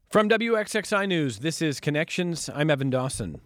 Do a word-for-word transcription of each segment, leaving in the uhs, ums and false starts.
From W X X I News, this is Connections. I'm Evan Dawson.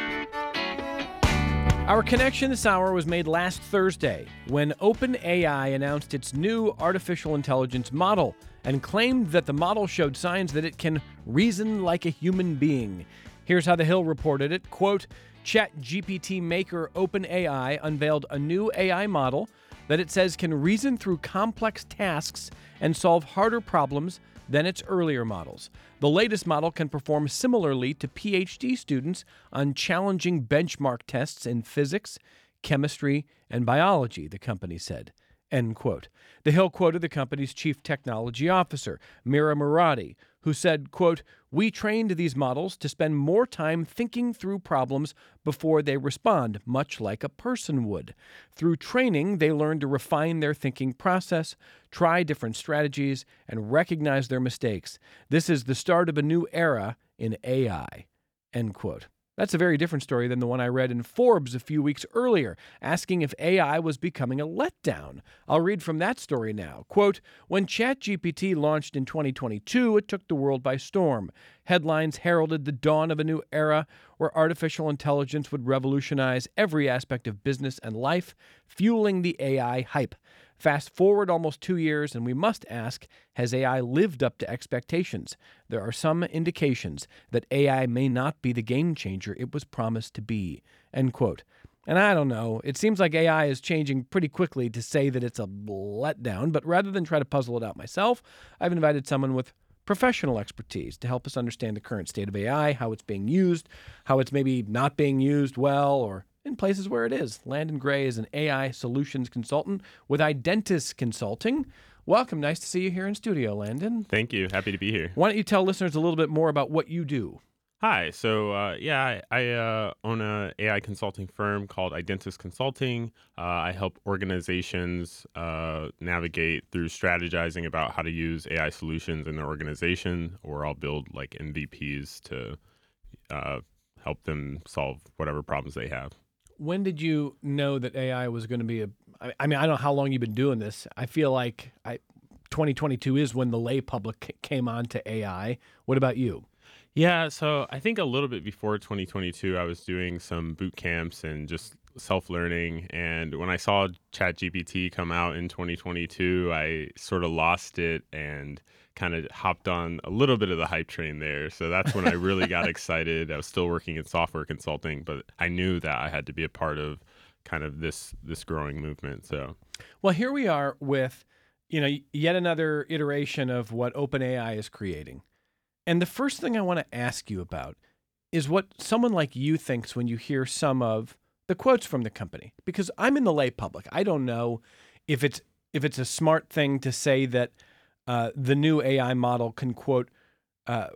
Our connection this hour was made last Thursday when OpenAI announced its new artificial intelligence model and claimed that the model showed signs that it can reason like a human being. Here's how The Hill reported it. Quote, ChatGPT maker OpenAI unveiled a new A I model that it says can reason through complex tasks and solve harder problems than its earlier models. The latest model can perform similarly to P H D students on challenging benchmark tests in physics, chemistry, and biology, the company said. End quote. The Hill quoted the company's chief technology officer, Mira Murati, who said, quote, we trained these models to spend more time thinking through problems before they respond, much like a person would. Through training, they learn to refine their thinking process, try different strategies, and recognize their mistakes. This is the start of a new era in A I, end quote. That's a very different story than the one I read in Forbes a few weeks earlier, asking if A I was becoming a letdown. I'll read from that story now. Quote, when ChatGPT launched in twenty twenty-two, it took the world by storm. Headlines heralded the dawn of a new era where artificial intelligence would revolutionize every aspect of business and life, fueling the A I hype. Fast forward almost two years, and we must ask, has A I lived up to expectations? There are some indications that A I may not be the game changer it was promised to be, end quote. And I don't know, it seems like A I is changing pretty quickly to say that it's a letdown, but rather than try to puzzle it out myself, I've invited someone with professional expertise to help us understand the current state of A I, how it's being used, how it's maybe not being used well, or in places where it is. Landon Gray is an A I solutions consultant with Identis Consulting. Welcome. Nice to see you here in studio, Landon. Thank you. Happy to be here. Why don't you tell listeners a little bit more about what you do? Hi. So, uh, yeah, I, I uh, own a A I consulting firm called Identis Consulting. Uh, I help organizations uh, navigate through strategizing about how to use A I solutions in their organization, or I'll build like M V Ps to uh, help them solve whatever problems they have. When did you know that A I was going to be a, I mean, I don't know how long you've been doing this. I feel like I, twenty twenty-two is when the lay public came on to A I. What about you? Yeah, so I think a little bit before twenty twenty-two, I was doing some boot camps and just self-learning. And when I saw ChatGPT come out in twenty twenty-two, I sort of lost it and kind of hopped on a little bit of the hype train there. So that's when I really got excited. I was still working in software consulting, but I knew that I had to be a part of kind of this this growing movement. So, well, here we are with, you know, yet another iteration of what OpenAI is creating. And the first thing I want to ask you about is what someone like you thinks when you hear some of the quotes from the company. Because I'm in the lay public. I don't know if it's if it's a smart thing to say that uh, the new A I model can, quote, uh,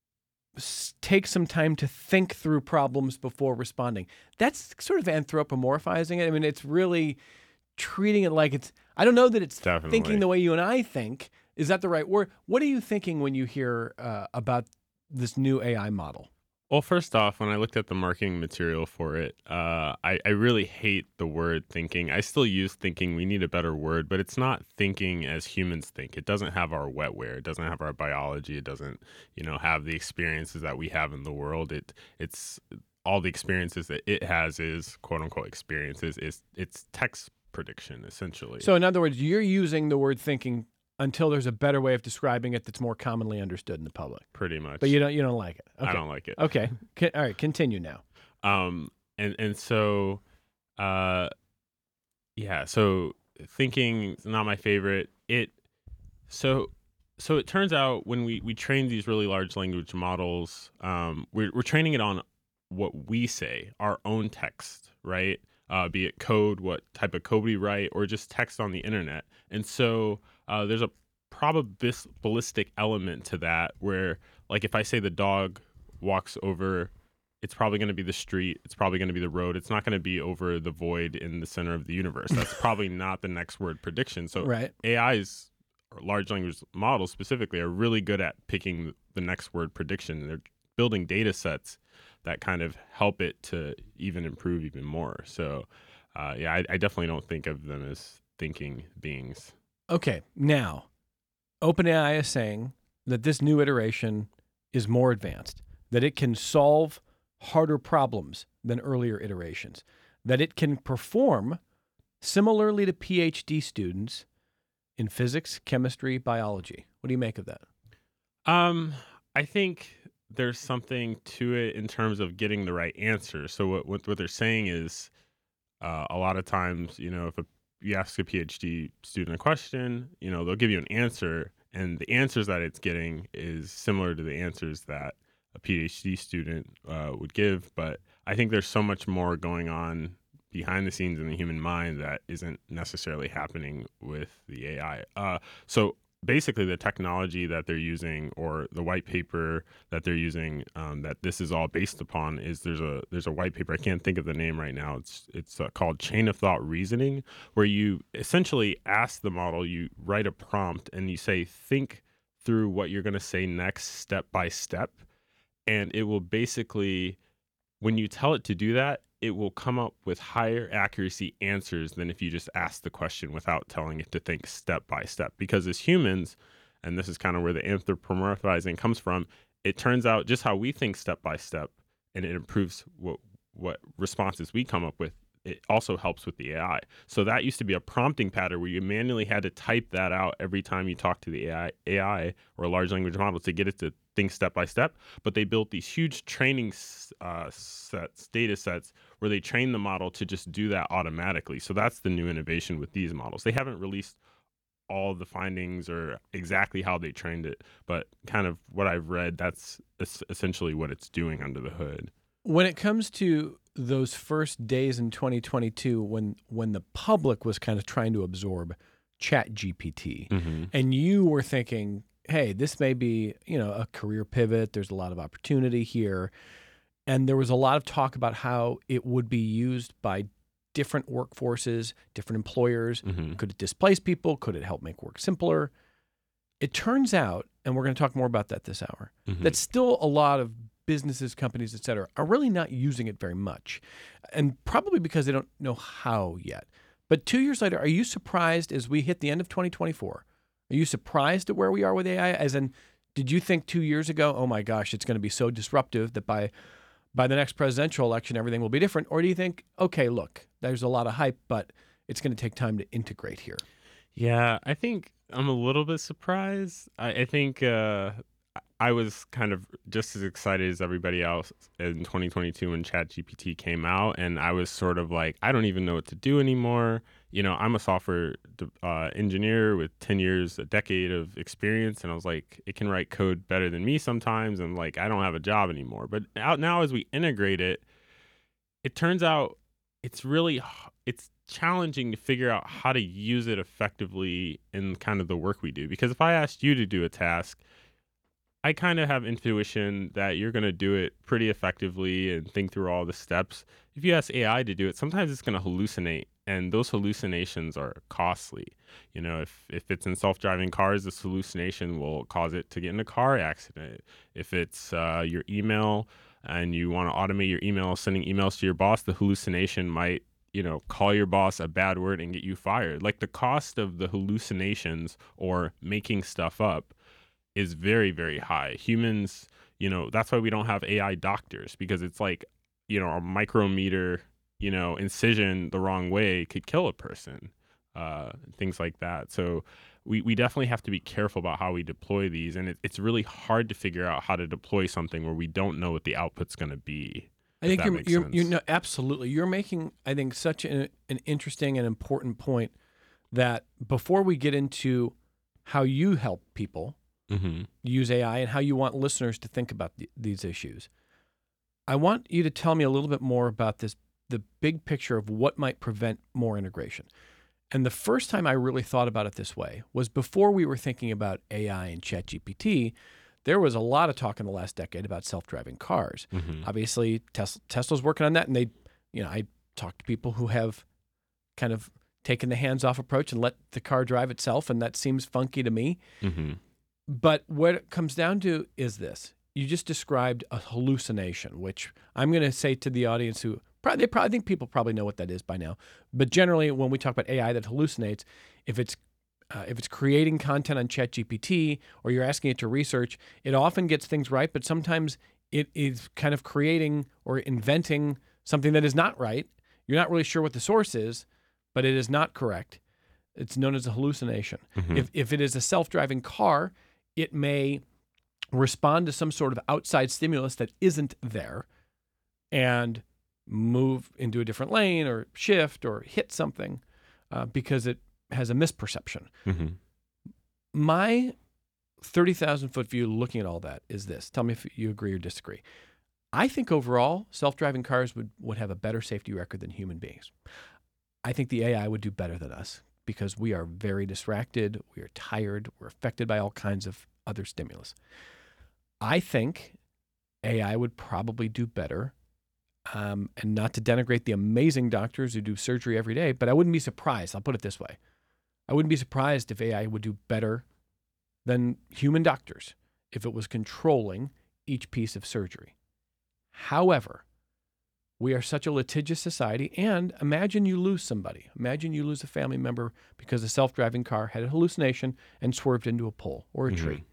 s- take some time to think through problems before responding. That's sort of anthropomorphizing it. I mean, it's really treating it like it's, I don't know that it's Definitely. thinking the way you and I think. Is that the right word? What are you thinking when you hear uh, about this new A I model? Well, first off, when I looked at the marketing material for it, uh, I, I really hate the word thinking. I still use thinking. We need a better word, but it's not thinking as humans think. It doesn't have our wetware. It doesn't have our biology. It doesn't, you know, have the experiences that we have in the world. It it's all the experiences that it has is quote unquote experiences. Is it's text prediction essentially. So in other words, you're using the word thinking until there's a better way of describing it that's more commonly understood in the public. Pretty much. But you don't you don't like it. Okay. I don't like it. Okay. Con- all right. Continue now. Um, and and so, uh, yeah. So thinking is not my favorite. It so so it turns out when we we train these really large language models, um, we're we're training it on what we say, our own text, right? Uh, be it code, what type of code we write, or just text on the internet. And so uh, there's a probabilistic element to that where, like, if I say the dog walks over, it's probably going to be the street. It's probably going to be the road. It's not going to be over the void in the center of the universe. That's probably not the next word prediction. So right. A Is, or large language models specifically, are really good at picking the next word prediction. They're building data sets that kind of help it to even improve even more. So, uh, yeah, I, I definitely don't think of them as thinking beings. Okay, now, OpenAI is saying that this new iteration is more advanced, that it can solve harder problems than earlier iterations, that it can perform similarly to PhD students in physics, chemistry, biology. What do you make of that? Um, I think there's something to it in terms of getting the right answer. So what what, what they're saying is uh, a lot of times, you know, if a, you ask a PhD student a question, you know, they'll give you an answer, and the answers that it's getting is similar to the answers that a PhD student uh, would give. But I think there's so much more going on behind the scenes in the human mind that isn't necessarily happening with the A I. Uh, so basically the technology that they're using, or the white paper that they're using, um, that this is all based upon, is there's a there's a white paper. I can't think of the name right now. It's it's uh, called Chain of Thought Reasoning, where you essentially ask the model, you write a prompt, and you say, think through what you're going to say next, step by step, and it will basically, when you tell it to do that, it will come up with higher accuracy answers than if you just ask the question without telling it to think step by step. Because as humans, and this is kind of where the anthropomorphizing comes from, it turns out just how we think step by step, and it improves what what responses we come up with. It also helps with the A I. So that used to be a prompting pattern where you manually had to type that out every time you talk to the A I, A I or a large language model to get it to think step by step. But they built these huge training uh, sets, data sets, where they train the model to just do that automatically. So that's the new innovation with these models. They haven't released all the findings or exactly how they trained it, but kind of what I've read, that's essentially what it's doing under the hood. When it comes to those first days in twenty twenty-two, when when the public was kind of trying to absorb Chat G P T, mm-hmm. and you were thinking, hey, this may be, you know, a career pivot, there's a lot of opportunity here, and there was a lot of talk about how it would be used by different workforces, different employers. Mm-hmm. Could it displace people? Could it help make work simpler? It turns out, and we're going to talk more about that this hour, mm-hmm. that still a lot of businesses, companies, et cetera, are really not using it very much, and probably because they don't know how yet. But two years later, are you surprised as we hit the end of twenty twenty-four? Are you surprised at where we are with A I? As in, did you think two years ago, oh my gosh, it's going to be so disruptive that by by the next presidential election, everything will be different? Or do you think, okay, look, there's a lot of hype, but it's going to take time to integrate here? Yeah, I think I'm a little bit surprised. I, I think uh, I was kind of just as excited as everybody else in twenty twenty-two when ChatGPT came out, and I was sort of like, I don't even know what to do anymore. You know, I'm a software uh, engineer with ten years, a decade of experience, and I was like, it can write code better than me sometimes, and like, I don't have a job anymore. But out now, as we integrate it, it turns out it's really it's challenging to figure out how to use it effectively in kind of the work we do. Because if I asked you to do a task, I kind of have intuition that you're going to do it pretty effectively and think through all the steps. If you ask A I to do it, sometimes it's going to hallucinate, and those hallucinations are costly. You know, if, if it's in self-driving cars, this hallucination will cause it to get in a car accident. If it's uh, your email and you want to automate your email, sending emails to your boss, the hallucination might, you know, call your boss a bad word and get you fired. Like, the cost of the hallucinations or making stuff up is very, very high. Humans, you know, that's why we don't have A I doctors, because it's like, you know, a micrometer, you know, incision the wrong way could kill a person, uh, things like that. So we, we definitely have to be careful about how we deploy these. And it, it's really hard to figure out how to deploy something where we don't know what the output's going to be. I think you're, you're, you're no, absolutely. You're making, I think, such an, an interesting and important point that before we get into how you help people mm-hmm. use A I and how you want listeners to think about th- these issues, I want you to tell me a little bit more about this, the big picture of what might prevent more integration. And the first time I really thought about it this way was before we were thinking about A I and ChatGPT. There was a lot of talk in the last decade about self-driving cars. Mm-hmm. Obviously, Tesla, Tesla's working on that, and they, you know, I talk to people who have kind of taken the hands-off approach and let the car drive itself, and that seems funky to me. Mm-hmm. But what it comes down to is this. You just described a hallucination, which I'm going to say to the audience who probably, they probably I think people probably know what that is by now. But generally, when we talk about A I that hallucinates, if it's uh, if it's creating content on ChatGPT or you're asking it to research, it often gets things right, but sometimes it is kind of creating or inventing something that is not right. You're not really sure what the source is, but it is not correct. It's known as a hallucination. Mm-hmm. If if it is a self-driving car, it may respond to some sort of outside stimulus that isn't there and move into a different lane or shift or hit something uh, because it has a misperception. Mm-hmm. My thirty thousand foot view looking at all that is this. Tell me if you agree or disagree. I think overall, self-driving cars would, would have a better safety record than human beings. I think the A I would do better than us because we are very distracted, we are tired, we're affected by all kinds of other stimulus. I think A I would probably do better, um, and not to denigrate the amazing doctors who do surgery every day, but I wouldn't be surprised. I'll put it this way. I wouldn't be surprised if A I would do better than human doctors if it was controlling each piece of surgery. However, we are such a litigious society, and imagine you lose somebody. Imagine you lose a family member because a self-driving car had a hallucination and swerved into a pole or a Mm-hmm. tree.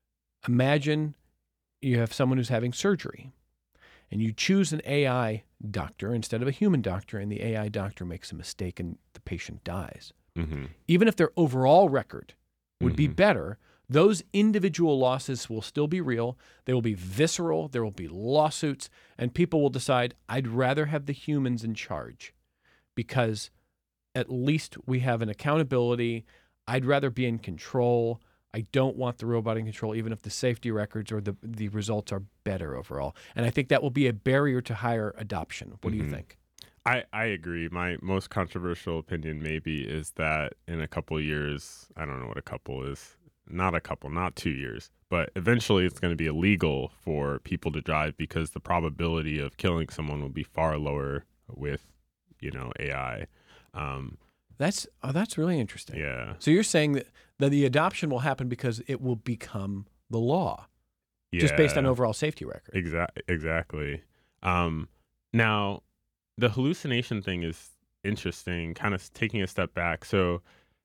Imagine you have someone who's having surgery, and you choose an A I doctor instead of a human doctor, and the A I doctor makes a mistake and the patient dies. Mm-hmm. Even if their overall record would be Mhm. better, those individual losses will still be real. They will be visceral. There will be lawsuits, and people will decide, I'd rather have the humans in charge because at least we have an accountability. I'd rather be in control. I don't want the robot in control, even if the safety records or the, the results are better overall. And I think that will be a barrier to higher adoption. What do you Mhm. think? I, I agree. My most controversial opinion maybe is that in a couple of years, I don't know what a couple is, not a couple, not two years, but eventually it's going to be illegal for people to drive because the probability of killing someone will be far lower with, you know, A I. Um, That's oh, that's really interesting. yeah. So you're saying that, that the adoption will happen because it will become the law, just based on Yeah. overall safety record. Exactly. Exactly. Um, now, the hallucination thing is interesting, kind of taking a step back. So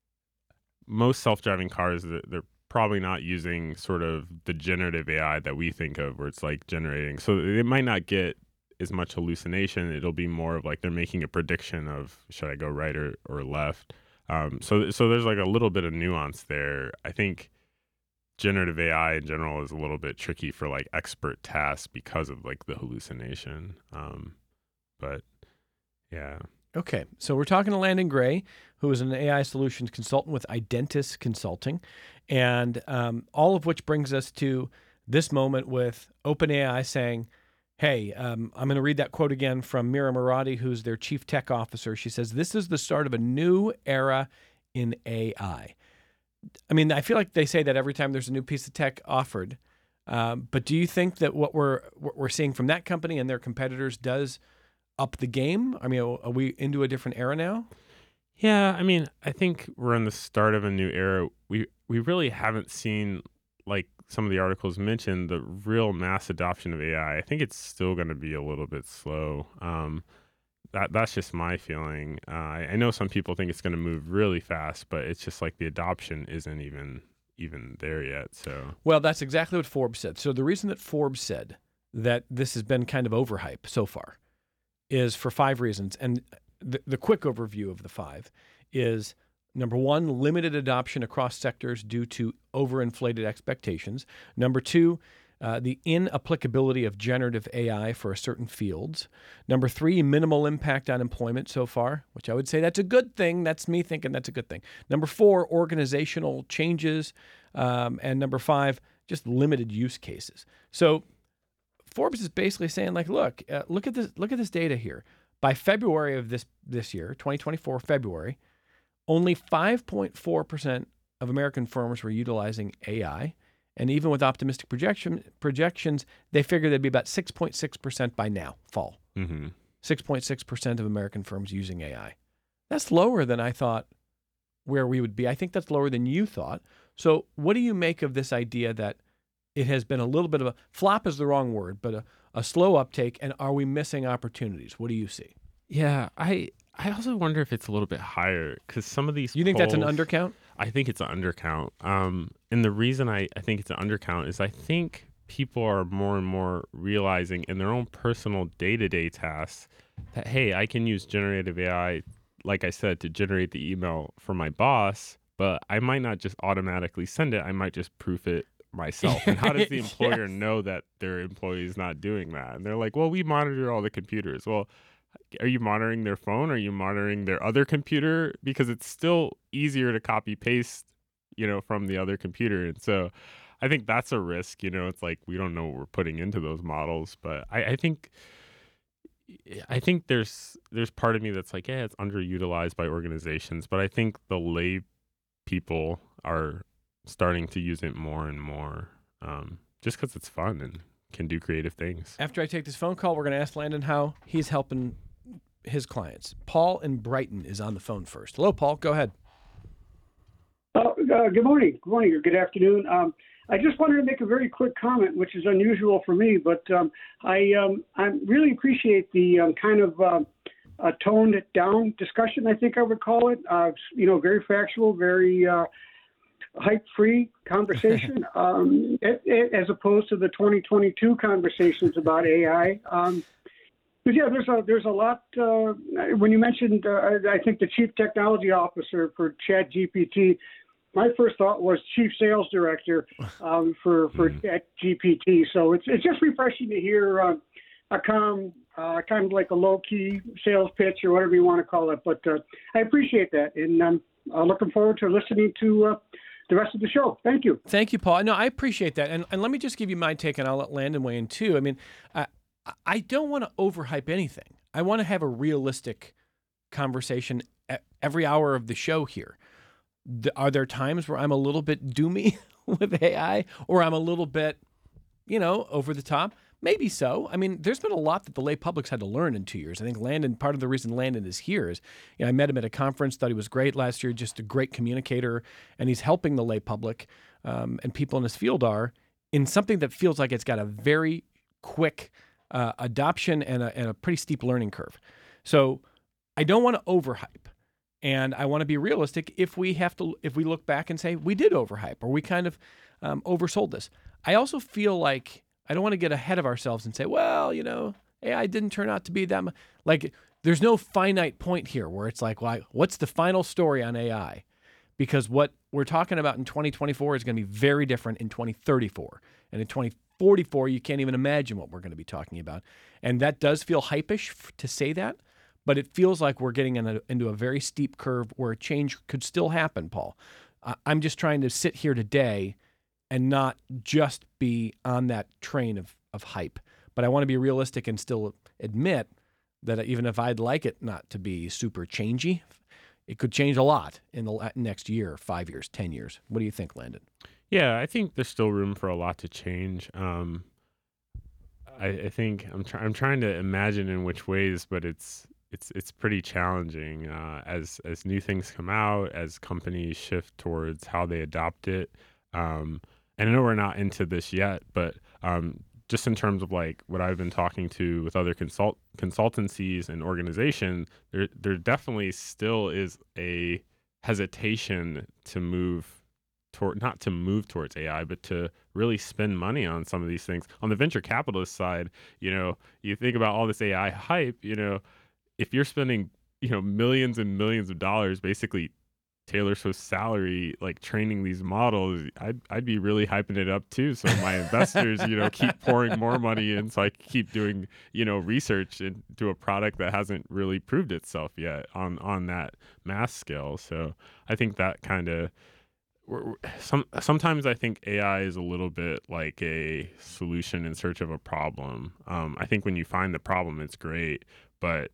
most self-driving cars, they're, they're probably not using sort of the generative A I that we think of where it's like generating. So it might not get as much hallucination. It'll be more of like they're making a prediction of should I go right or, or left. Um, so so there's like a little bit of nuance there. I think generative A I in general is a little bit tricky for like expert tasks because of like the hallucination. Um, but yeah. Okay, so we're talking to Landon Gray, who is an A I solutions consultant with Identis Consulting, and um, all of which brings us to this moment with OpenAI saying, hey, um, I'm going to read that quote again from Mira Murati, who's their chief tech officer. She says, this is the start of a new era in A I. I mean, I feel like they say that every time there's a new piece of tech offered, um, but do you think that what we're what we're seeing from that company and their competitors does up the game? I mean, are we into a different era now? Yeah, I mean, I think we're in the start of a new era. We we really haven't seen, like some of the articles mentioned, the real mass adoption of A I. I I think it's still going to be a little bit slow. Um, that that's just my feeling. Uh, I, I know some people think it's going to move really fast, but it's just like the adoption isn't even even there yet. So Well, that's exactly what Forbes said. So the reason that Forbes said that this has been kind of overhype so far is for five reasons. And the, the quick overview of the five is, number one, limited adoption across sectors due to overinflated expectations. Number two, uh, the inapplicability of generative A I for certain fields. Number three, minimal impact on employment so far, which I would say that's a good thing. That's me thinking that's a good thing. Number four, organizational changes. Um, and number five, just limited use cases. So Forbes is basically saying, like, look, uh, look at this, look at this data here. By February of this this year, twenty twenty-four February, only five point four percent of American firms were utilizing A I, and even with optimistic projection projections, they figure there'd be about six point six percent by now, fall. mm-hmm. six point six percent of American firms using A I. That's lower than I thought where we would be. I think that's lower than you thought. So, what do you make of this idea that it has been a little bit of a flop is the wrong word, but a, a slow uptake. And are we missing opportunities? What do you see? Yeah, I I also wonder if it's a little bit higher because some of these You think that's an polls- undercount? I think it's an undercount. Um, and the reason I, I think it's an undercount is I think people are more and more realizing in their own personal day-to-day tasks that, hey, I can use generative A I, like I said, to generate the email for my boss, but I might not just automatically send it. I might just proof it myself. And how does the employer Yes. know that their employee is not doing that? And they're like, well, we monitor all the computers. Well, are you monitoring their phone? Are you monitoring their other computer? Because it's still easier to copy paste, you know, from the other computer. And so I think that's a risk. You know, it's like we don't know what we're putting into those models. But I, I think I think there's there's part of me that's like, yeah, it's underutilized by organizations. But I think the lay people are starting to use it more and more, um, just because it's fun and can do creative things. After I take this phone call, we're going to ask Landon how he's helping his clients. Paul in Brighton is on the phone first. Hello, Paul. Go ahead. Uh, uh, good morning. Good morning or good afternoon. Um, I just wanted to make a very quick comment, which is unusual for me, but um, I um, I really appreciate the um, kind of uh, uh, toned down discussion, I think I would call it. Uh, you know, very factual, very uh, hype-free conversation, um, as opposed to the twenty twenty-two conversations about A I. Um, but yeah, there's a there's a lot. Uh, when you mentioned, uh, I think the chief technology officer for ChatGPT, my first thought was chief sales director um, for for Mhm. ChatGPT. So it's it's just refreshing to hear uh, a calm, uh, kind of like a low key sales pitch or whatever you want to call it. But uh, I appreciate that, and I'm uh, looking forward to listening to uh, the rest of the show. Thank you. Thank you, Paul. No, I appreciate that. And, and let me just give you my take, and I'll let Landon weigh in too. I mean, I, I don't want to overhype anything. I want to have a realistic conversation e- every hour of the show here. The, are there times where I'm a little bit doomy with A I, or I'm a little bit, you know, over the top? Maybe so. I mean, there's been a lot that the lay public's had to learn in two years. I think Landon, part of the reason Landon is here is, you know, I met him at a conference, thought he was great last year, just a great communicator, and he's helping the lay public um, and people in his field are in something that feels like it's got a very quick uh, adoption and a, and a pretty steep learning curve. So I don't want to overhype. And I want to be realistic if we have to, if we look back and say we did overhype or we kind of um, oversold this. I also feel like I don't want to get ahead of ourselves and say, well, you know, A I didn't turn out to be that much. Like, there's no finite point here where it's like, well, what's the final story on A I? Because what we're talking about in twenty twenty-four is going to be very different in twenty thirty-four. And in twenty forty-four, you can't even imagine what we're going to be talking about. And that does feel hypish f- to say that. But it feels like we're getting in a, into a very steep curve where change could still happen, Paul. Uh, I'm just trying to sit here today and not just be on that train of, of hype. But I want to be realistic and still admit that even if I'd like it not to be super changey, it could change a lot in the next year, five years, ten years. What do you think, Landon? Yeah, I think there's still room for a lot to change. Um, I, I think I'm, try- I'm trying to imagine in which ways, but it's it's it's pretty challenging uh, as as new things come out, as companies shift towards how they adopt it. Um, and I know we're not into this yet, but um, just in terms of like what I've been talking to with other consult consultancies and organizations, there there definitely still is a hesitation to move toward, not to move towards A I, but to really spend money on some of these things. On the venture capitalist side, you know, you think about all this A I hype, you know, if you're spending, you know, millions and millions of dollars, basically Taylor Swift's salary, like training these models, I'd I'd be really hyping it up too. So my investors, you know, keep pouring more money in, so I keep doing, you know, research into a product that hasn't really proved itself yet on on that mass scale. So I think that kind of some sometimes I think A I is a little bit like a solution in search of a problem. Um, I think when you find the problem, it's great, but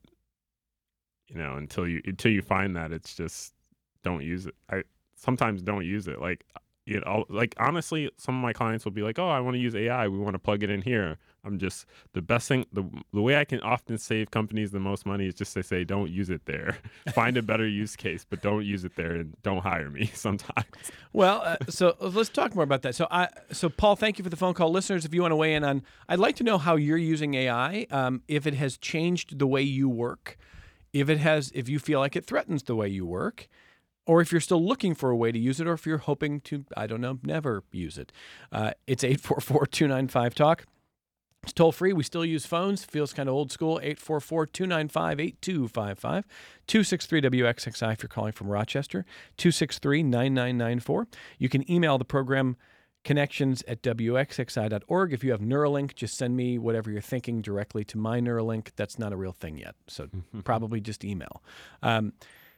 you know, until you until you find that, it's just don't use it. I sometimes don't use it. Like, you know, like honestly, some of my clients will be like, "Oh, I want to use A I. We want to plug it in here." I'm just the best thing. The the way I can often save companies the most money is just to say, "Don't use it there. Find a better use case, but don't use it there, and don't hire me." Sometimes. Well, uh, so let's talk more about that. So, I, so Paul, thank you for the phone call, listeners. If you want to weigh in on, I'd like to know how you're using A I. Um, if it has changed the way you work, if it has, if you feel like it threatens the way you work. or if you're still looking for a way to use it, or if you're hoping to, I don't know, never use it. Uh, it's eight four four, two nine five, talk. It's toll free. We still use phones. Feels kind of old school. eight four four, two nine five, eight two five five. two six three W X X I if you're calling from Rochester. two six three, nine nine nine four. You can email the program connections at W X X I dot org. If you have Neuralink, just send me whatever you're thinking directly to my Neuralink. That's not a real thing yet, so probably just email. Um,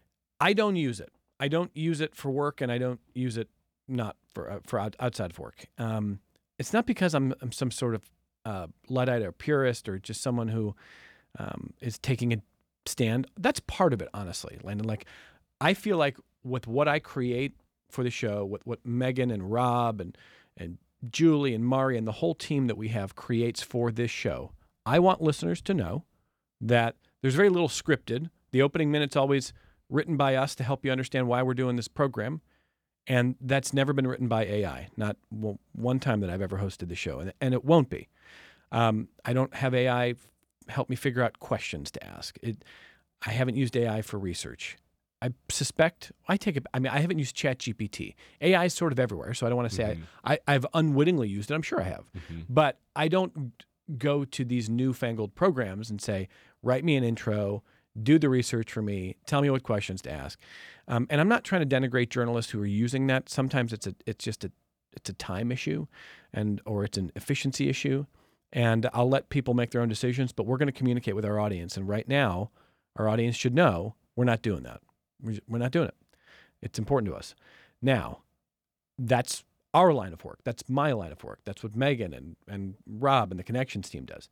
I don't use it. I don't use it for work, and I don't use it not for uh, for out, outside of work. Um, it's not because I'm, I'm some sort of uh, Luddite or purist or just someone who um, is taking a stand. That's part of it, honestly, Landon. Like, I feel like with what I create for the show, what what Megan and Rob and and Julie and Mari and the whole team that we have creates for this show, I want listeners to know that there's very little scripted. The opening minute's always written by us to help you understand why we're doing this program. And that's never been written by A I, not w- one time that I've ever hosted the show, and, and it won't be. Um, I don't have A I f- help me figure out questions to ask. It, I haven't used A I for research. I suspect, I take it, I mean, I haven't used ChatGPT. A I is sort of everywhere, so I don't want to say Mm-hmm. I, I, I've unwittingly used it. I'm sure I have. Mm-hmm. But I don't go to these newfangled programs and say, write me an intro, do the research for me, tell me what questions to ask. Um, and I'm not trying to denigrate journalists who are using that. Sometimes it's a, it's just a, it's a time issue, and or it's an efficiency issue. And I'll let people make their own decisions, but we're going to communicate with our audience. And right now, our audience should know we're not doing that. We're not doing it. It's important to us. Now, that's our line of work. That's my line of work. That's what Megan and, and Rob and the Connections team does.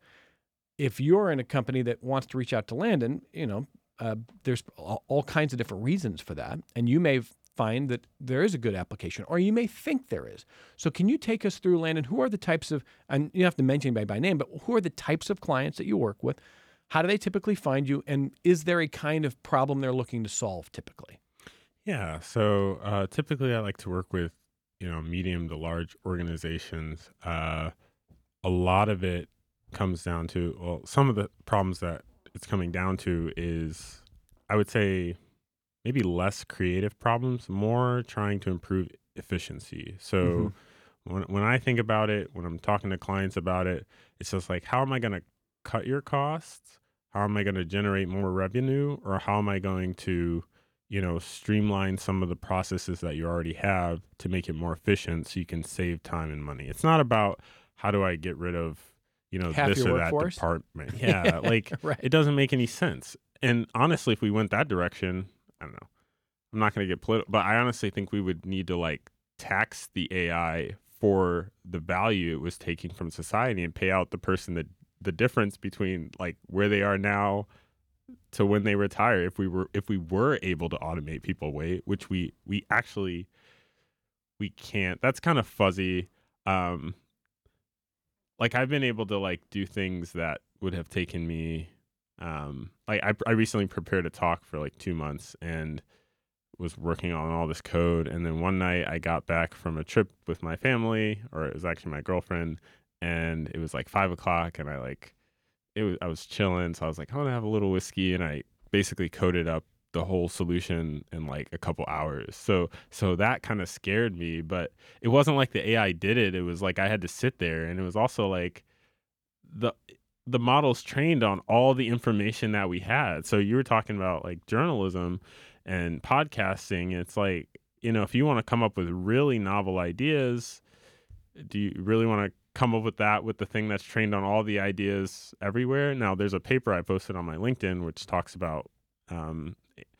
If you're in a company that wants to reach out to Landon, you know, uh, there's all, all kinds of different reasons for that. And you may find that there is a good application, or you may think there is. So can you take us through, Landon, who are the types of, and you don't have to mention anybody by name, but who are the types of clients that you work with? How do they typically find you? And is there a kind of problem they're looking to solve typically? Yeah. So uh, typically I like to work with, you know, medium to large organizations. Uh, a lot of it comes down to, well, some of the problems that it's coming down to is, I would say, maybe less creative problems, more trying to improve efficiency. So mm-hmm. when when I think about it, when I'm talking to clients about it, it's just like, how am I going to cut your costs? How am I going to generate more revenue? Or how am I going to, you know, streamline some of the processes that you already have to make it more efficient so you can save time and money? It's not about how do I get rid of, you know, Half this your or that workforce? department. Yeah, like Right. it doesn't make any sense. And honestly, if we went that direction, I don't know. I'm not going to get political, but I honestly think we would need to like tax the A I for the value it was taking from society and pay out the person that the difference between like where they are now to when they retire. If we were if we were able to automate people away, which we we actually we can't. That's kind of fuzzy. Um, like I've been able to like do things that would have taken me. Um, like I I recently prepared a talk for like two months and was working on all this code. And then one night I got back from a trip with my family, or it was actually my girlfriend, and it was like five o'clock and I like, it was, I was chilling. So I was like, I want to have a little whiskey. And I basically coded up the whole solution in like a couple hours. So, so that kind of scared me, but it wasn't like the A I did it. It was like, I had to sit there, and it was also like the, the model's trained on all the information that we had. So you were talking about like journalism and podcasting. It's like, you know, if you want to come up with really novel ideas, do you really want to come up with that with the thing that's trained on all the ideas everywhere? Now, there's a paper I posted on my LinkedIn which talks about um,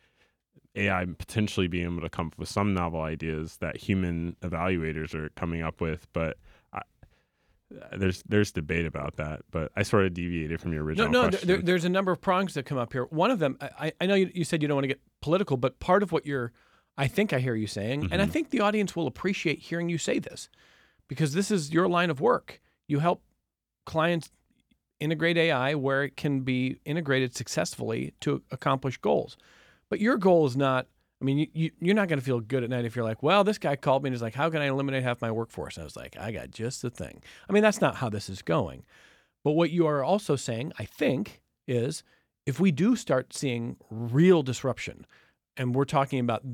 A I potentially being able to come up with some novel ideas that human evaluators are coming up with, but I, there's there's debate about that. But I sort of deviated from your original no, no, question. there, there's a number of prongs that come up here. One of them, I, I know you, you said you don't want to get political, but part of what you're, I think I hear you saying, Mm-hmm. and I think the audience will appreciate hearing you say this, because this is your line of work. You help clients integrate A I where it can be integrated successfully to accomplish goals. But your goal is not, I mean, you, you, you're not going to feel good at night if you're like, well, this guy called me and is like, how can I eliminate half my workforce? And I was like, I got just the thing. I mean, that's not how this is going. But what you are also saying, I think, is if we do start seeing real disruption, and we're talking about the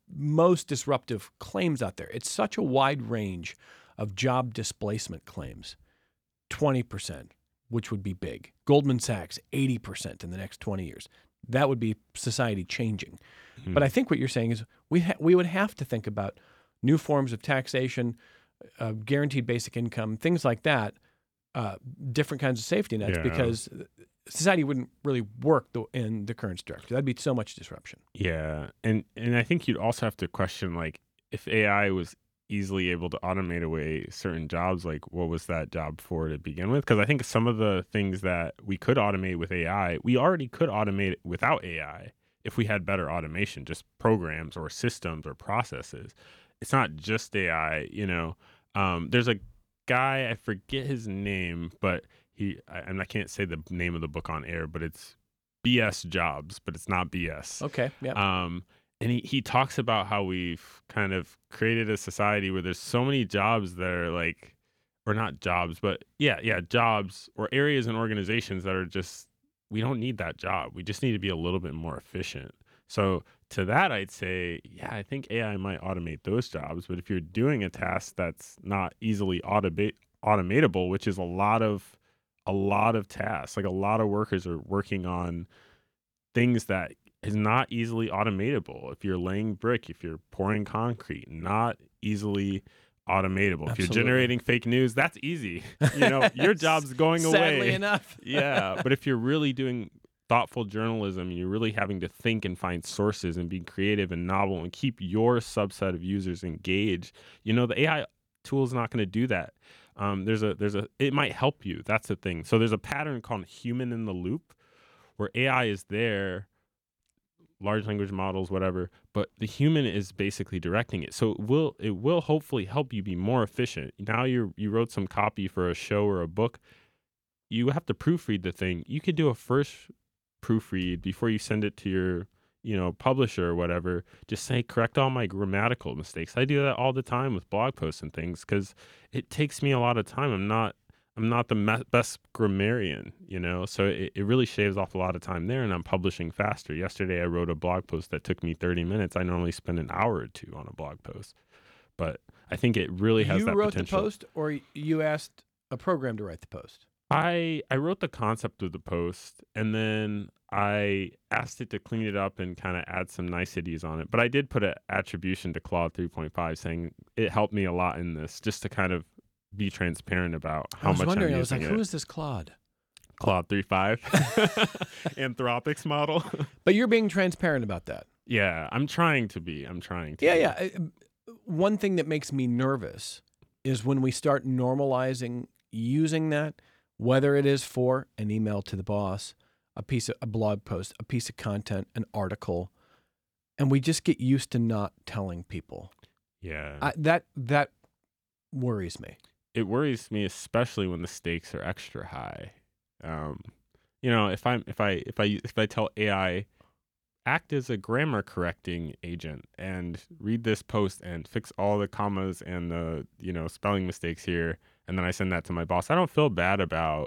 most disruptive claims out there. It's such a wide range of job displacement claims. twenty percent, which would be big. Goldman Sachs, eighty percent in the next twenty years. That would be society changing. Mm-hmm. But I think what you're saying is we ha- we would have to think about new forms of taxation, uh, guaranteed basic income, things like that, uh, different kinds of safety nets, Yeah. because society wouldn't really work the, in the current structure. That'd be so much disruption. Yeah. And and I think you'd also have to question, like, if A I was easily able to automate away certain jobs, like what was that job for to begin with? Because I think some of the things that we could automate with A I, we already could automate it without A I if we had better automation, just programs or systems or processes. It's not just A I, you know. Um, there's a guy, I forget his name, but he, I, and I can't say the name of the book on air, but it's B S Jobs, but it's not B S. Okay, yeah. Um, and he, he talks about how we've kind of created a society where there's so many jobs that are like, or not jobs, but yeah, yeah, jobs or areas and organizations that are just, we don't need that job. We just need to be a little bit more efficient. So to that, I'd say, yeah, I think A I might automate those jobs. But if you're doing a task that's not easily automate, automatable, which is a lot of a lot of tasks, like a lot of workers are working on things that is not easily automatable. If you're laying brick, if you're pouring concrete, not easily automatable. If Absolutely. you're generating fake news, that's easy. You know, your job's going away. Sadly enough. Yeah, but if you're really doing thoughtful journalism, and you're really having to think and find sources and be creative and novel and keep your subset of users engaged, you know, the A I tool is not going to do that. Um, there's a, there's a, it might help you. That's the thing. So there's a pattern called human in the loop where A I is there, large language models, whatever, but the human is basically directing it. So it will, it will hopefully help you be more efficient. Now you you wrote some copy for a show or a book. You have to proofread the thing. You could do a first proofread before you send it to your, you know, publisher or whatever. Just say, correct all my grammatical mistakes. I do that all the time with blog posts and things because it takes me a lot of time. I'm not, I'm not the me- best grammarian, you know, so it, it really shaves off a lot of time there, and I'm publishing faster. Yesterday, I wrote a blog post that took me thirty minutes. I normally spend an hour or two on a blog post, but I think it really has you that wrote potential. the post, or you asked a program to write the post? I I wrote the concept of the post, and then I asked it to clean it up and kind of add some niceties on it. But I did put an attribution to Claude three point five saying it helped me a lot in this, just to kind of be transparent about how I was much wondering, I'm I was like, using who it. is this Claude? Claude three point five, Anthropic's model. But you're being transparent about that. Yeah, I'm trying to be. I'm trying to. Yeah, be. yeah. I- One thing that makes me nervous is when we start normalizing using that, whether it is for an email to the boss, a piece of a blog post, a piece of content, an article, and we just get used to not telling people. Yeah. I, that that worries me. It worries me, especially when the stakes are extra high. Um, you know, if I'm if I if I if I tell A I, act as a grammar correcting agent and read this post and fix all the commas and the, you know, spelling mistakes here, and then I send that to my boss, I don't feel bad about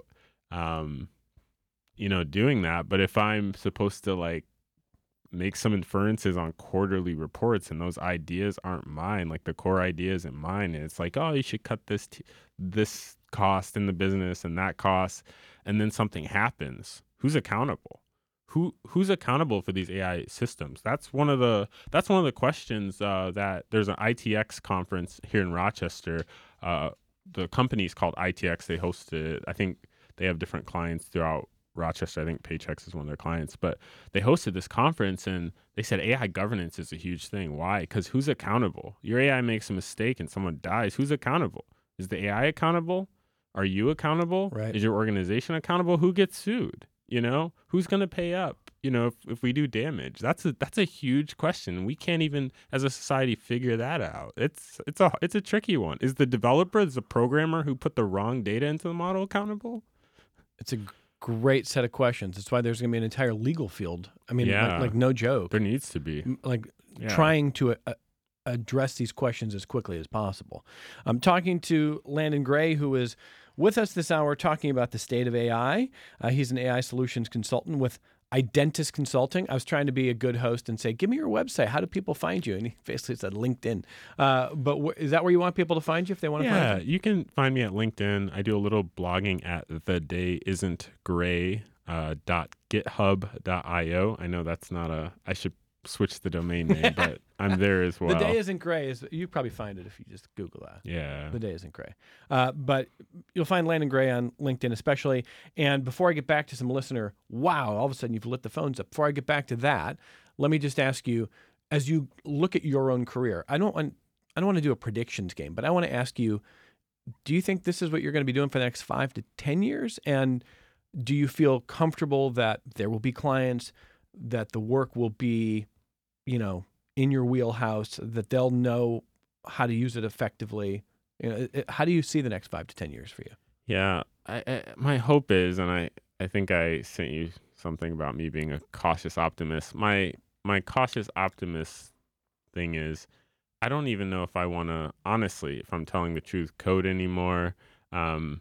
um you know, doing that. But if I'm supposed to like make some inferences on quarterly reports and those ideas aren't mine, like the core idea isn't mine, and it's like, oh, you should cut this t- this cost in the business and that cost, and then something happens, who's accountable? Who who's accountable for these A I systems? That's one of the that's one of the questions uh, that there's an I T X conference here in Rochester. Uh, the company's called I T X. They host it. I think they have different clients throughout Rochester. I think Paychex is one of their clients, but they hosted this conference and they said A I governance is a huge thing. Why? Because who's accountable? Your A I makes a mistake and someone dies. Who's accountable? Is the A I accountable? Are you accountable? Right. Is your organization accountable? Who gets sued? You know, who's going to pay up? You know, if, if we do damage, that's a that's a huge question. We can't even, as a society, figure that out. It's it's a it's a tricky one. Is the developer, is the programmer who put the wrong data into the model accountable? It's a great set of questions. That's why there's going to be an entire legal field. I mean, Yeah. like, like no joke. There needs to be. M- Like Yeah. trying to uh, address these questions as quickly as possible. I'm talking to Landon Gray, who is with us this hour talking about the state of A I. Uh, he's an A I solutions consultant with Identist Consulting. I was trying to be a good host and say, give me your website. How do people find you? And he basically said LinkedIn. Uh, but wh- is that where you want people to find you if they want to Yeah, find you? you can find me at LinkedIn. I do a little blogging at the day isn't gray uh, dot github dot io. I know that's not a, I should switch the domain name, but I'm there as well. The Day Isn't Gray. Is You probably find it if you just Google that. Yeah. The Day Isn't Gray. Uh, but you'll find Landon Gray on LinkedIn especially. And before I get back to some listener, wow, all of a sudden you've lit the phones up. Before I get back to that, let me just ask you, as you look at your own career, I don't want, I don't want to do a predictions game, but I want to ask you, do you think this is what you're going to be doing for the next five to ten years? And do you feel comfortable that there will be clients, that the work will be, you know, in your wheelhouse, that they'll know how to use it effectively? You know, it, it- how do you see the next five to ten years for you? Yeah, I, I, my hope is, and I, I think I sent you something about me being a cautious optimist. My my cautious optimist thing is, I don't even know if I want to, honestly, if I'm telling the truth, code anymore. Um,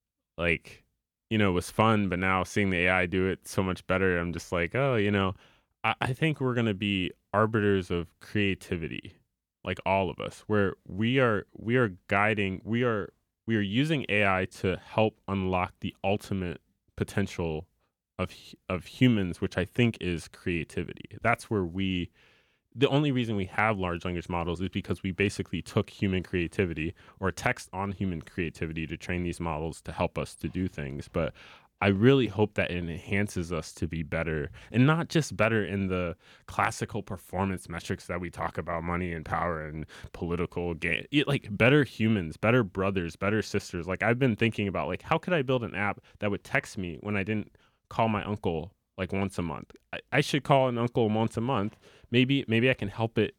like, you know, it was fun, but now seeing the A I do it so much better, I'm just like, oh, you know, I, I think we're gonna be arbiters of creativity, like all of us, where we are we are guiding, we are we are using A I to help unlock the ultimate potential of hu- of humans, which I think is creativity. That's where we, the only reason we have large language models is because we basically took human creativity or text on human creativity to train these models to help us to do things. But I really hope that it enhances us to be better, and not just better in the classical performance metrics that we talk about, money and power and political gain, it, like better humans, better brothers, better sisters. Like I've been thinking about, like, how could I build an app that would text me when I didn't call my uncle like once a month? I, I should call an uncle once a month. Maybe, maybe I can help it,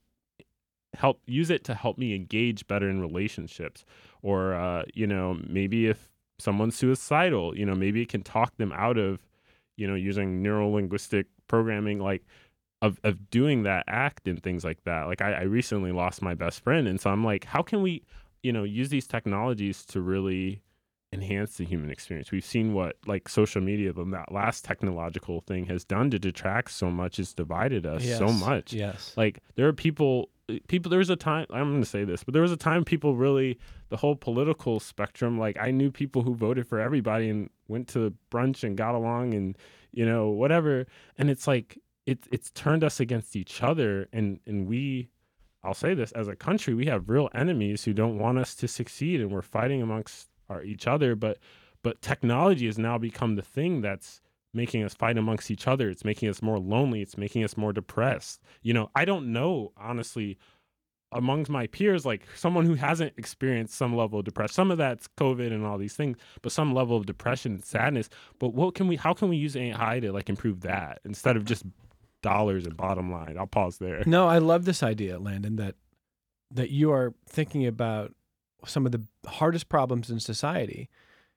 help use it to help me engage better in relationships. Or, uh, you know, maybe if someone's suicidal, you know, maybe it can talk them out of, you know, using neuro-linguistic programming, like of, of doing that act and things like that. Like I, I recently lost my best friend. And so I'm like, how can we, you know, use these technologies to really enhance the human experience? We've seen what, like, social media, the that last technological thing has done to detract so much. It's divided us so Yes, much. yes. Like there are people, people, there was a time, I'm going to say this, but there was a time people really, the whole political spectrum, like I knew people who voted for everybody and went to brunch and got along and, you know, whatever. And it's like, it, it's turned us against each other. And, and we, I'll say this, as a country, we have real enemies who don't want us to succeed, and we're fighting amongst our each other. But, but technology has now become the thing that's making us fight amongst each other. It's making us more lonely. It's making us more depressed. You know, I don't know, honestly, amongst my peers, like someone who hasn't experienced some level of depression. Some of that's COVID and all these things, but some level of depression and sadness. But what can we, how can we use A I to like improve that instead of just dollars and bottom line? I'll pause there. No, I love this idea, Landon, that that you are thinking about some of the hardest problems in society.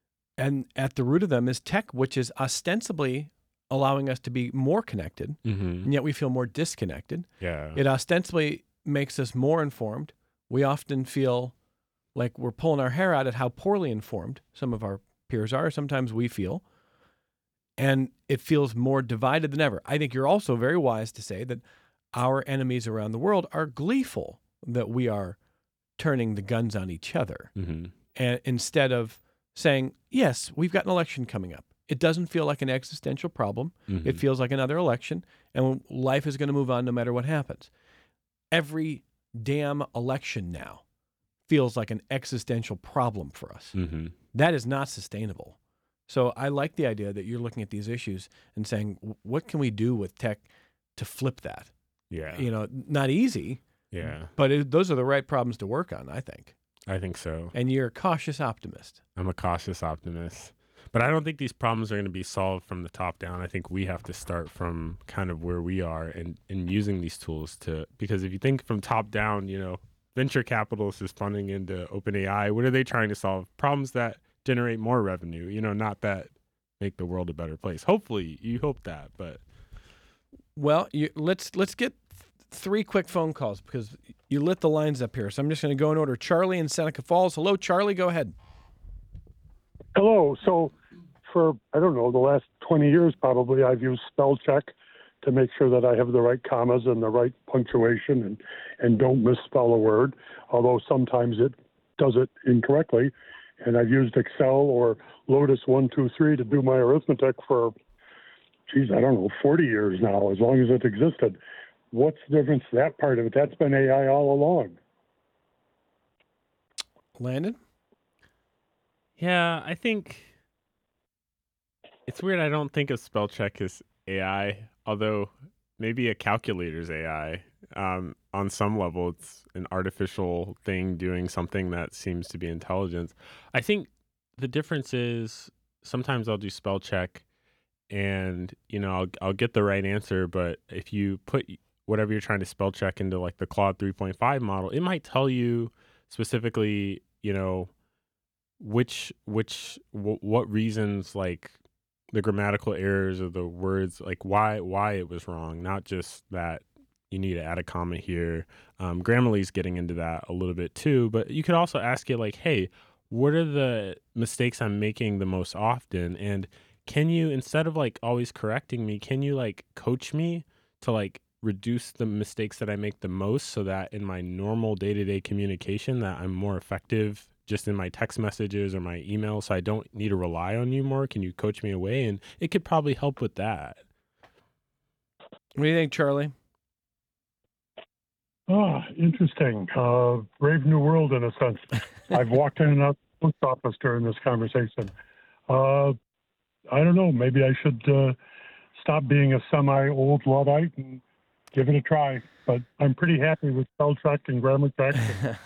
And at the root of them is tech, which is ostensibly allowing us to be more connected, Mm-hmm. and yet we feel more disconnected. Yeah. It ostensibly makes us more informed. We often feel like we're pulling our hair out at how poorly informed some of our peers are. Sometimes we feel. And it feels more divided than ever. I think you're also very wise to say that our enemies around the world are gleeful that we are turning the guns on each other. Mm-hmm. And instead of saying, yes, we've got an election coming up. It doesn't feel like an existential problem. Mm-hmm. It feels like another election, and life is going to move on no matter what happens. Every damn election now feels like an existential problem for us. Mm-hmm. That is not sustainable. So I like the idea that you're looking at these issues and saying, what can we do with tech to flip that? Yeah. You know, not easy, Yeah. but it, those are the right problems to work on, I think. I think so. And you're a cautious optimist. I'm a cautious optimist. But I don't think these problems are going to be solved from the top down. I think we have to start from kind of where we are and, and using these tools to, because if you think from top down, you know, venture capitalists is funding into OpenAI. What are they trying to solve? Problems that generate more revenue, you know, not that make the world a better place. Hopefully you hope that, but. Well, you, let's let's get th- three quick phone calls because you lit the lines up here. So I'm just going to go in order. Charlie in Seneca Falls. Hello, Charlie. Go ahead. Hello. So for, I don't know, the last twenty years probably, I've used spell check to make sure that I have the right commas and the right punctuation and, and don't misspell a word, although sometimes it does it incorrectly. And I've used Excel or Lotus one two three to do my arithmetic for, geez, I don't know, forty years now, as long as it existed. What's the difference, that part of it? That's been A I all along. Landon? Yeah, I think it's weird. I don't think of spell check as A I, although maybe a calculator's A I. Um, on some level, it's an artificial thing doing something that seems to be intelligence. I think the difference is sometimes I'll do spell check and, you know, I'll, I'll get the right answer, but if you put whatever you're trying to spell check into like the Claude three point five model, it might tell you specifically, you know, which, which, w- what reasons, like the grammatical errors of the words, like why, why it was wrong, not just that you need to add a comma here. Um, Grammarly's getting into that a little bit too, but you could also ask it like, hey, what are the mistakes I'm making the most often? And can you, instead of like always correcting me, can you like coach me to like reduce the mistakes that I make the most so that in my normal day-to-day communication that I'm more effective just in my text messages or my emails so I don't need to rely on you more? Can you coach me away? And it could probably help with that. What do you think, Charlie? Ah, interesting. Uh, brave new world in a sense. I've walked in and out of the post office during this conversation. Uh, I don't know. Maybe I should uh, stop being a semi-old Luddite and give it a try. But I'm pretty happy with spell check and grammar check and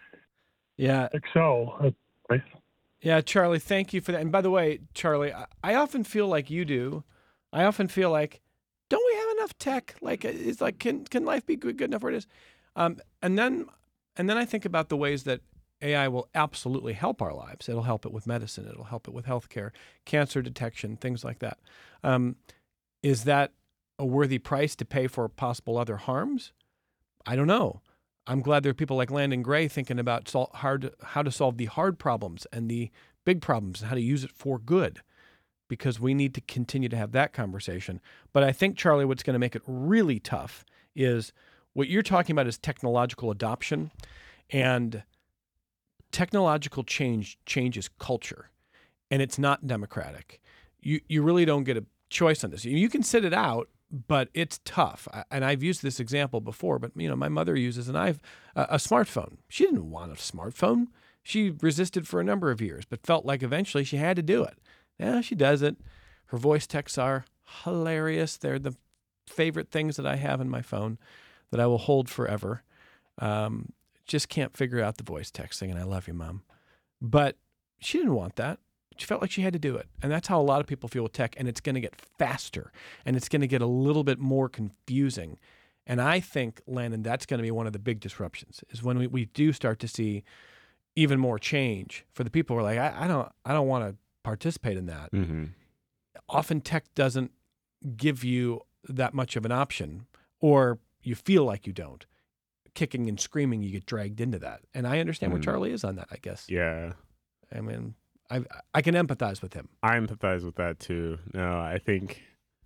Yeah. Excel. Uh, right? Yeah, Charlie, thank you for that. And by the way, Charlie, I, I often feel like you do. I often feel like, don't we have enough tech? Like, it's like, can can life be good, good enough where it is? Um, and then, and then I think about the ways that A I will absolutely help our lives. It'll help it with medicine. It'll help it with healthcare, cancer detection, things like that. Um, is that a worthy price to pay for possible other harms? I don't know. I'm glad there are people like Landon Gray thinking about sol- hard, how to solve the hard problems and the big problems and how to use it for good, because we need to continue to have that conversation. But I think, Charlie, what's going to make it really tough is what you're talking about is technological adoption, and technological change changes culture, and it's not democratic. You you really don't get a choice on this. You can sit it out, but it's tough. I, and I've used this example before, but you know, my mother uses an I've uh, a smartphone. She didn't want a smartphone. She resisted for a number of years, but felt like eventually she had to do it. Yeah, she does it. Her voice texts are hilarious. They're the favorite things that I have in my phone that I will hold forever. Um, just can't figure out the voice texting, and I love you, Mom. But she didn't want that. She felt like she had to do it. And that's how a lot of people feel with tech, and it's going to get faster, and it's going to get a little bit more confusing. And I think, Landon, that's going to be one of the big disruptions, is when we, we do start to see even more change for the people who are like, I, I don't I don't want to participate in that. Mm-hmm. Often tech doesn't give you that much of an option, or you feel like you don't. Kicking and screaming, you get dragged into that. And I understand Mm. where Charlie is on that, I guess. Yeah. I mean, I I can empathize with him. I empathize with that too. No, I think,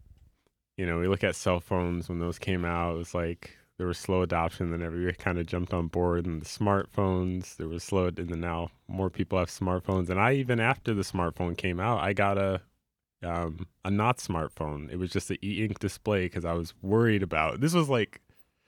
you know, we look at cell phones when those came out, it was like there was slow adoption, then everybody kind of jumped on board. And the smartphones, there was slow, and then now more people have smartphones. And I, even after the smartphone came out, I got a um, a not smartphone. It was just an e-ink display because I was worried about, this was like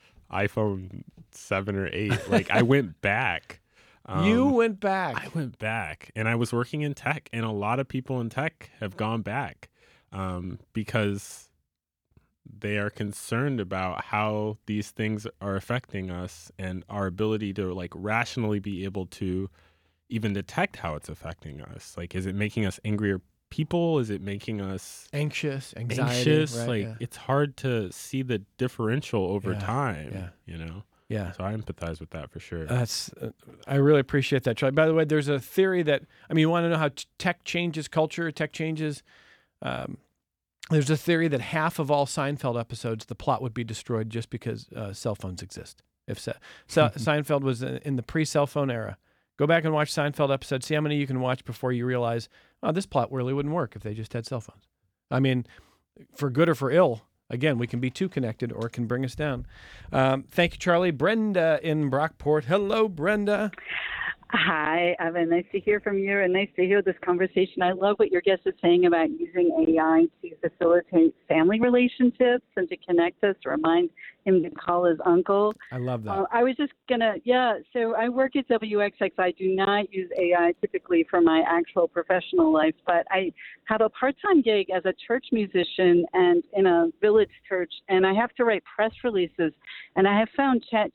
iPhone seven or eight. Like I went back. Um, you went back. I went back, and I was working in tech, and a lot of people in tech have gone back um, because they are concerned about how these things are affecting us and our ability to like rationally be able to even detect how it's affecting us. Like, is it making us angrier people? Is it making us Anxious, anxiety. anxious? Right? Like, yeah. it's hard to see the differential over Yeah, time, yeah. you know? yeah. So I empathize with that for sure. That's. Uh, I really appreciate that, Charlie. By the way, there's a theory that, I mean, you want to know how t- tech changes culture, tech changes. Um, there's a theory that half of all Seinfeld episodes, the plot would be destroyed just because uh, cell phones exist. If Se- Se- Seinfeld was in in the pre-cell phone era, Go back and watch Seinfeld episodes. See how many you can watch before you realize, oh, this plot really wouldn't work if they just had cell phones. I mean, for good or for ill, again, we can be too connected or it can bring us down. Um, thank you, Charlie. Brenda in Brockport. Hello, Brenda. Hi, Evan. Nice to hear from you and nice to hear this conversation. I love what your guest is saying about using A I to facilitate family relationships and to connect us, to remind him to call his uncle. I love that. Uh, I was just going to, yeah, so I work at W X X. I do not use A I typically for my actual professional life, but I have a part-time gig as a church musician and in a village church, and I have to write press releases, and I have found Chat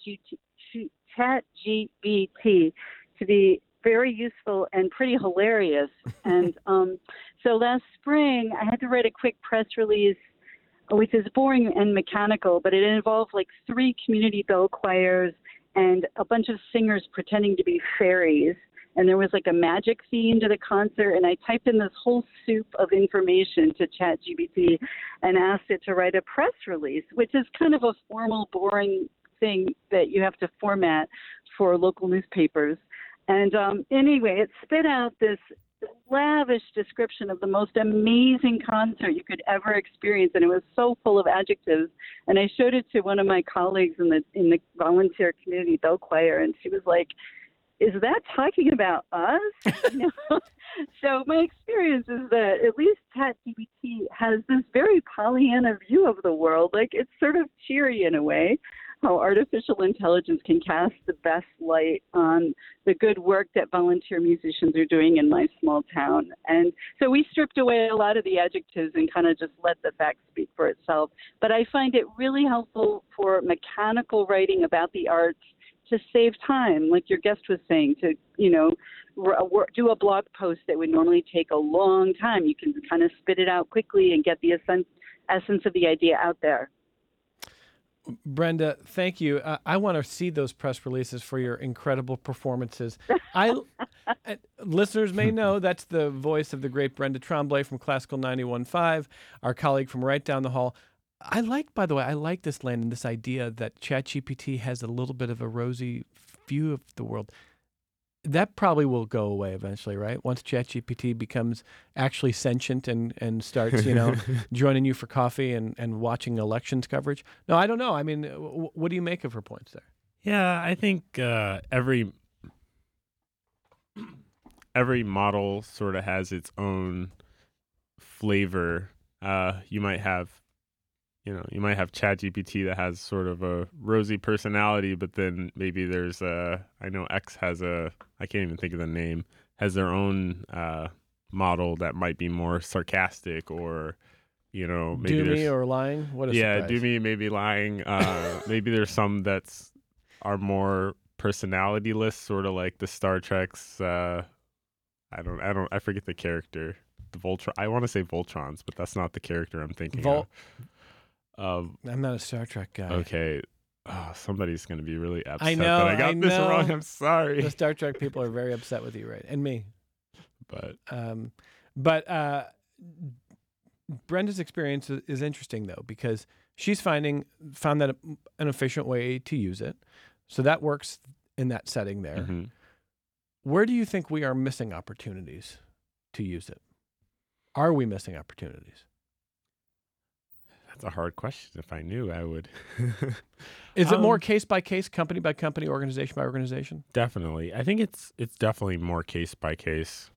G P T to be very useful and pretty hilarious. And um, so last spring, I had to write a quick press release, which is boring and mechanical, but it involved like three community bell choirs and a bunch of singers pretending to be fairies. And there was like a magic theme to the concert. And I typed in this whole soup of information to Chat G P T and asked it to write a press release, which is kind of a formal, boring thing that you have to format for local newspapers. And um, anyway, it spit out this lavish description of the most amazing concert you could ever experience, and it was so full of adjectives. And I showed it to one of my colleagues in the in the volunteer community bell choir, and she was like, "Is that talking about us?" You know? So my experience is that at least ChatGPT has this very Pollyanna view of the world. Like, it's sort of cheery in a way, how artificial intelligence can cast the best light on the good work that volunteer musicians are doing in my small town. And so we stripped away a lot of the adjectives and kind of just let the fact speak for itself. But I find it really helpful for mechanical writing about the arts to save time, like your guest was saying, to, you know, do a blog post that would normally take a long time. You can kind of spit it out quickly and get the essence, essence of the idea out there. Brenda, thank you. Uh, I want to see those press releases for your incredible performances. I uh, listeners may know that's the voice of the great Brenda Tremblay from Classical ninety-one point five, our colleague from right down the hall. I like, by the way, I like this, Landon, this idea that ChatGPT has a little bit of a rosy view of the world. That probably will go away eventually, right? Once ChatGPT becomes actually sentient and, and starts, you know, joining you for coffee and, and watching elections coverage. No, I don't know. I mean, w- what do you make of her points there? Yeah, I think uh, every every model sort of has its own flavor. Uh, you might have, you know, you might have ChatGPT that has sort of a rosy personality, but then maybe there's a, I know X has a, I can't even think of the name, has their own uh, model that might be more sarcastic or, you know, maybe do me there's, or lying? What a yeah, surprise. do me, maybe lying. Uh, maybe there's some that's are more personality-less, sort of like the Star Trek's, uh, I don't, I don't, I forget the character. The Voltron, I want to say Voltrons, but that's not the character I'm thinking Vol- of. Um, I'm not a Star Trek guy. Okay. Oh, somebody's going to be really upset I know, that I got I this know. wrong. I'm sorry. The Star Trek people are very upset with you, right? And me. But Um, but uh, Brenda's experience is, is interesting, though, because she's finding found that a, an efficient way to use it. So that works in that setting there. mhm. Where do you think we are missing opportunities to use it? Are we missing opportunities? That's a hard question. If I knew, I would. Is it more Um, case by case, company by company, organization by organization? Definitely. I think it's it's definitely more case by case.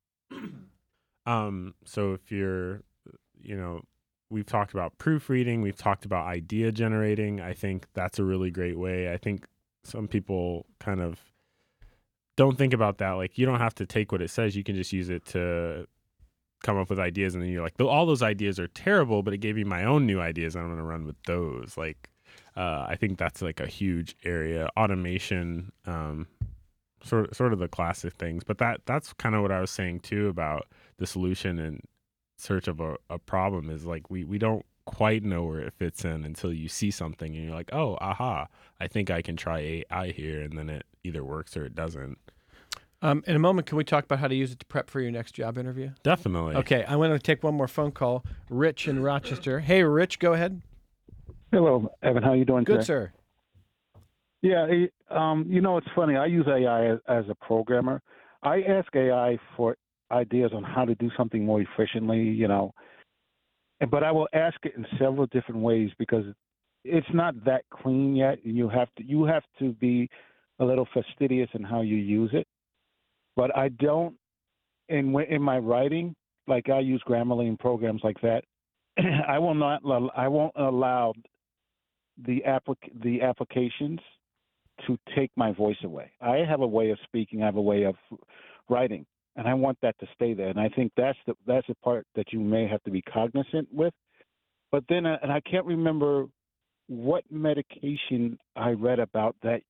Um, so if you're, you know, we've talked about proofreading, we've talked about idea generating. I think that's a really great way. I think some people kind of don't think about that. Like, you don't have to take what it says. You can just use it to come up with ideas, and then you're like, "Though all those ideas are terrible, but it gave me my own new ideas. And I'm going to run with those." Like, uh, I think that's like a huge area. Automation, um, sort sort of the classic things, but that that's kind of what I was saying too about the solution in search of a, a problem is like we we don't quite know where it fits in until you see something and you're like, oh, aha, I think I can try A I here, and then it either works or it doesn't. Um, in a moment, can we talk about how to use it to prep for your next job interview? Definitely. Okay, I want to take one more phone call. Rich in Rochester. Hey, Rich, go ahead. Hello, Evan. How you doing Good, today? sir. Yeah, it- um, you know, it's funny. I use A I as, as a programmer, I ask A I for ideas on how to do something more efficiently, you know, and- but I will ask it in several different ways because it's not that clean yet. You have to you have to be a little fastidious in how you use it. But I don't in in my writing, like I use Grammarly and programs like that. I will not I won't allow the applic- the applications to take my voice away. I have a way of speaking, I have a way of writing, and I want that to stay there. And I think that's the that's the part that you may have to be cognizant with. But then, uh, and I can't remember what medication I read about that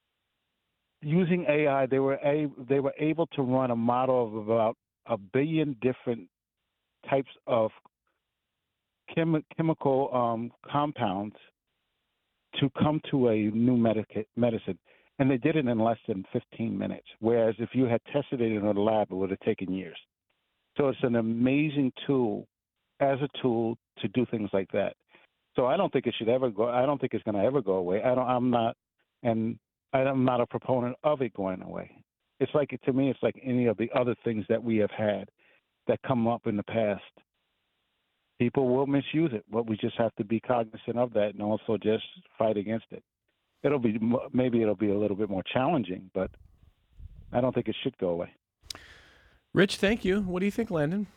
using A I, they were a, they were able to run a model of about a billion different types of chem- chemical um, compounds to come to a new medica- medicine. And they did it in less than fifteen minutes, whereas if you had tested it in a lab, it would have taken years. So it's an amazing tool as a tool to do things like that. So I don't think it should ever go. I don't think it's going to ever go away. I don't. I'm not, and I'm not a proponent of it going away. It's like to me, it's like any of the other things that we have had that come up in the past. People will misuse it, but we just have to be cognizant of that and also just fight against it. It'll be maybe it'll be a little bit more challenging, but I don't think it should go away. Rich, thank you. What do you think, Landon?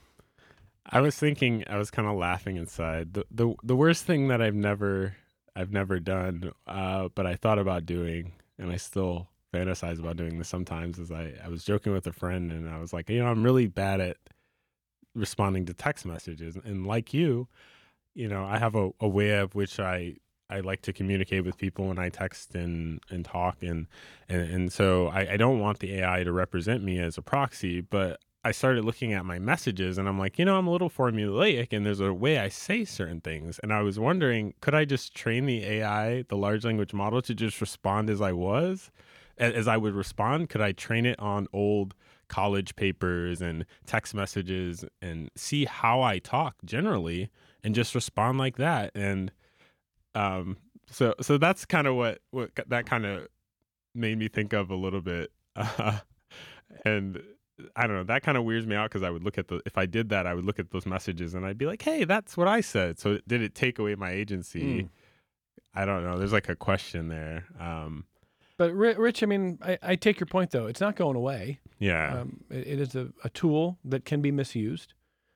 I was thinking, I was kind of laughing inside. The, the the worst thing that I've never I've never done, uh, but I thought about doing, and I still fantasize about doing this sometimes, is I, I was joking with a friend, and I was like, you know, I'm really bad at responding to text messages. And like you, you know, I have a, a way of which I, I like to communicate with people when I text and, and talk. And, and, and so I, I don't want the A I to represent me as a proxy, but I started looking at my messages and I'm like, you know, I'm a little formulaic and there's a way I say certain things. And I was wondering, could I just train the A I, the large language model, to just respond as I was, as I would respond? Could I train it on old college papers and text messages and see how I talk generally and just respond like that? And um, so so that's kind of what, what that kind of made me think of a little bit. Uh, and I don't know, that kind of weirds me out because I would look at the, if I did that, I would look at those messages and I'd be like, hey, that's what I said. So did it take away my agency? Mm. I don't know. There's like a question there. Um, But Rich, I mean, I, I take your point though. It's not going away. Yeah. Um, it, it is a, a tool that can be misused,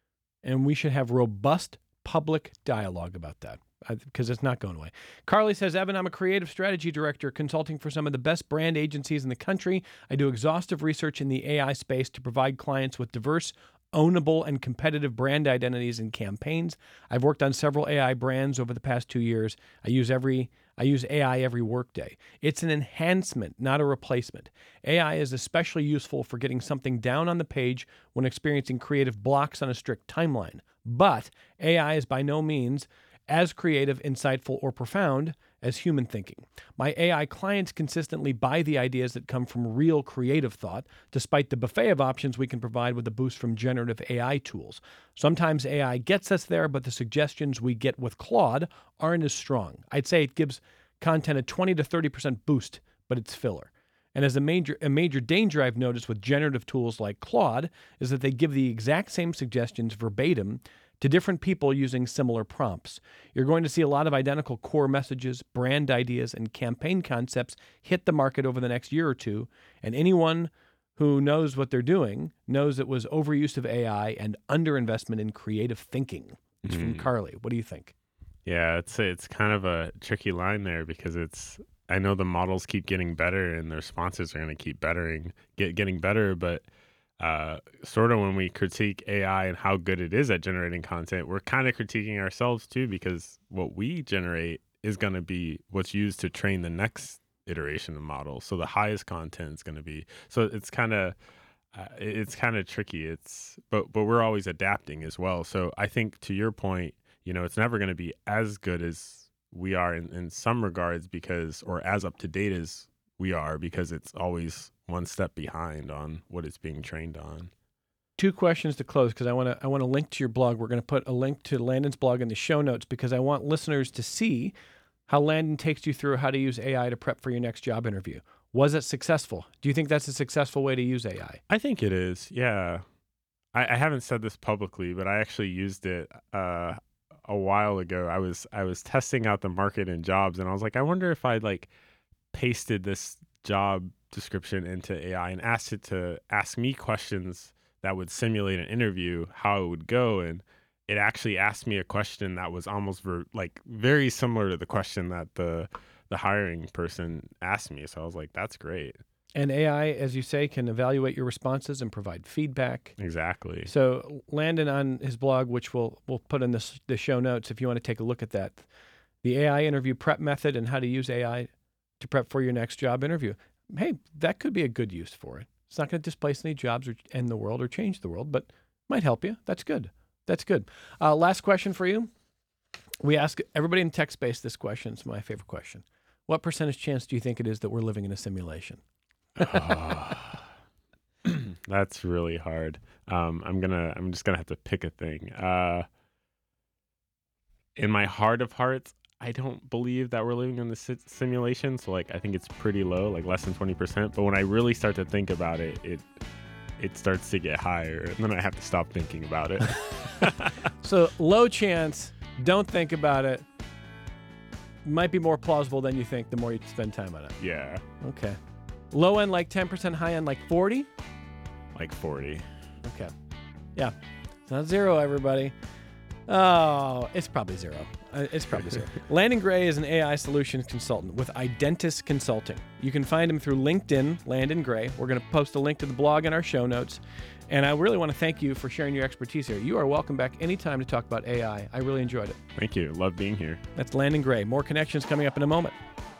and we should have robust public dialogue about that because it's not going away. Carly says, Evan, I'm a creative strategy director consulting for some of the best brand agencies in the country. I do exhaustive research in the A I space to provide clients with diverse, ownable, and competitive brand identities and campaigns. I've worked on several A I brands over the past two years. I use every I use A I every workday. It's an enhancement, not a replacement. A I is especially useful for getting something down on the page when experiencing creative blocks on a strict timeline. But A I is by no means as creative, insightful, or profound as human thinking. My A I clients consistently buy the ideas that come from real creative thought, despite the buffet of options we can provide with a boost from generative A I tools. Sometimes A I gets us there, but the suggestions we get with Claude aren't as strong. I'd say it gives content a twenty to thirty percent boost, but it's filler. And as a major a major danger I've noticed with generative tools like Claude is that they give the exact same suggestions verbatim to different people using similar prompts. You're going to see a lot of identical core messages, brand ideas, and campaign concepts hit the market over the next year or two, and anyone who knows what they're doing knows it was overuse of A I and underinvestment in creative thinking. It's mm. from Carly. What do you think? Yeah, it's it's kind of a tricky line there because it's, I know the models keep getting better and the responses are going to keep bettering, get, getting better, but Uh, sort of when we critique A I and how good it is at generating content, we're kind of critiquing ourselves too, because what we generate is going to be what's used to train the next iteration of models. So the highest content is going to be, so it's kind of, uh, it's kind of tricky. It's, but, but we're always adapting as well. So I think to your point, you know, it's never going to be as good as we are in, in some regards because, or as up to date as we are, because it's always one step behind on what it's being trained on. Two questions to close because I want to I want to link to your blog. We're going to put a link to Landon's blog in the show notes because I want listeners to see how Landon takes you through how to use A I to prep for your next job interview. Was it successful? Do you think that's a successful way to use A I? I think it is. Yeah. I, I haven't said this publicly, but I actually used it uh, a while ago. I was I was testing out the market and jobs, and I was like, I wonder if I'd like pasted this job description into A I and asked it to ask me questions that would simulate an interview, how it would go, and it actually asked me a question that was almost ver- like very similar to the question that the the hiring person asked me. So I was like, that's great. And A I, as you say, can evaluate your responses and provide feedback. Exactly. So Landon on his blog, which we'll we'll put in the, the show notes if you want to take a look at that, the A I interview prep method and how to use A I to prep for your next job interview. Hey, that could be a good use for it. It's not going to displace any jobs or end the world or change the world, but might help you. That's good. That's good. Uh, last question for you. We ask everybody in tech space this question. It's my favorite question. What percentage chance do you think it is that we're living in a simulation? Oh, that's really hard. Um, I'm gonna. I'm just gonna have to pick a thing. Uh, in my heart of hearts, I don't believe that we're living in the si- simulation. So, like, I think it's pretty low, like less than twenty percent. But when I really start to think about it, it it starts to get higher, and then I have to stop thinking about it. So, low chance. Don't think about it. Might be more plausible than you think the more you spend time on it. Yeah, Okay. Low end like ten percent, high end like forty? like forty. Okay. Yeah. It's not zero, everybody. Oh, it's probably zero. Uh, It's probably zero. Landon Gray is an A I solutions consultant with Identis Consulting. You can find him through LinkedIn, Landon Gray. We're going to post a link to the blog in our show notes. And I really want to thank you for sharing your expertise here. You are welcome back anytime to talk about A I. I really enjoyed it. Thank you. Love being here. That's Landon Gray. More connections coming up in a moment.